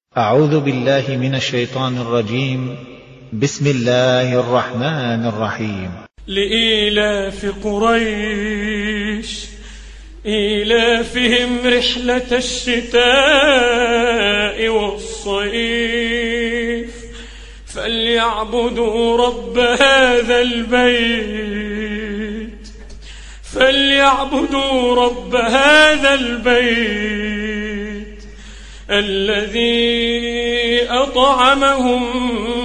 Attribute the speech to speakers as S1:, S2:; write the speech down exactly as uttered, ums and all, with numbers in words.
S1: أعوذ بالله من الشيطان الرجيم. بسم الله الرحمن الرحيم.
S2: لإيلاف قريش إيلافهم رحلة الشتاء والصيف فليعبدوا رب هذا البيت فليعبدوا رب هذا البيت الذي أطعمهم